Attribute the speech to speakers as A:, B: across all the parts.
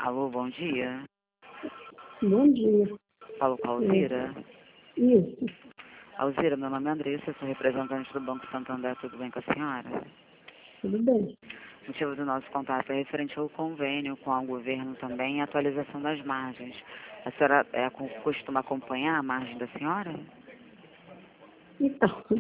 A: Alô, bom dia.
B: Bom dia.
A: Falo com a Alzira.
B: Isso,
A: Alzira, meu nome é Andressa, sou representante do Banco Santander, tudo bem com a senhora?
B: tudo bem.
A: O motivo do nosso contato é referente ao convênio com o governo também e a atualização das margens. A senhora costuma acompanhar a margem da senhora?
B: Então,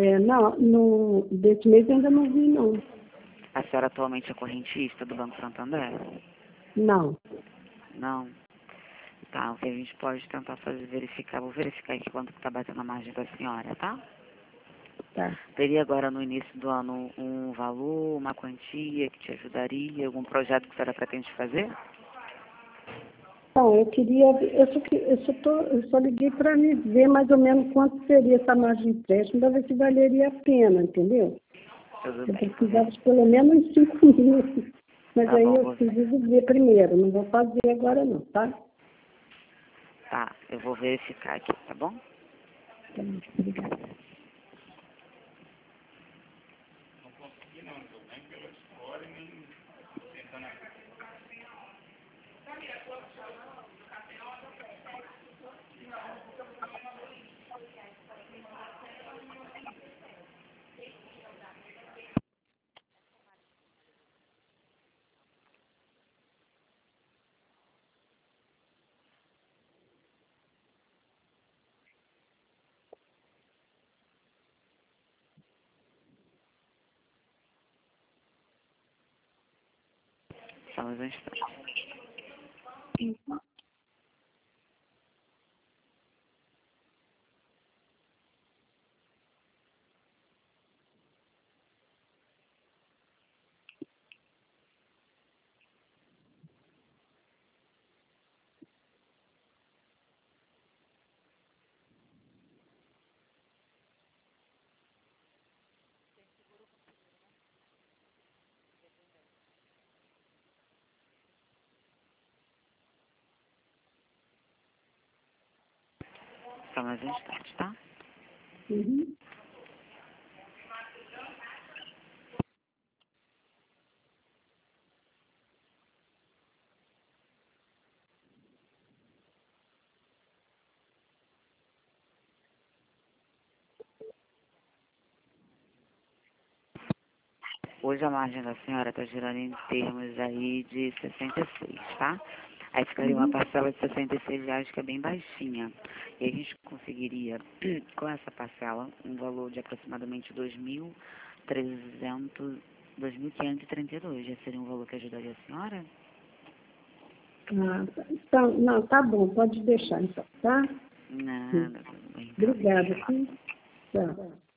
B: desse mês ainda não vi, não.
A: A senhora atualmente é correntista do Banco Santander?
B: Não.
A: Não. Tá, o que a gente pode tentar fazer, vou verificar aqui quanto que está batendo a margem da senhora, tá?
B: Tá.
A: Teria agora no início do ano um valor, uma quantia que te ajudaria, algum projeto que a senhora pretende fazer?
B: Então, eu queria, eu só liguei para me ver mais ou menos quanto seria essa margem de empréstimo, para ver se valeria a pena, entendeu?
A: Tudo
B: Eu
A: bem.
B: precisava de pelo menos uns 5 mil. Mas
A: Tá
B: aí
A: bom,
B: eu preciso ver primeiro, não vou fazer agora não, tá?
A: tá, eu vou verificar aqui, tá bom?
B: Tá, obrigada.
A: Só mais um instante. Só mais um instante, tá?
B: Uhum.
A: Hoje a margem da senhora está girando em termos aí de 66, tá? Aí ficaria uma parcela de R$ 66 que é bem baixinha. E a gente conseguiria, com essa parcela, um valor de aproximadamente 2.532. Já seria um valor que ajudaria a senhora?
B: Ah, tá. Então, não, tá bom, pode deixar então, tá?
A: Nada, tudo bem, então.
B: Obrigada, sim. Tchau.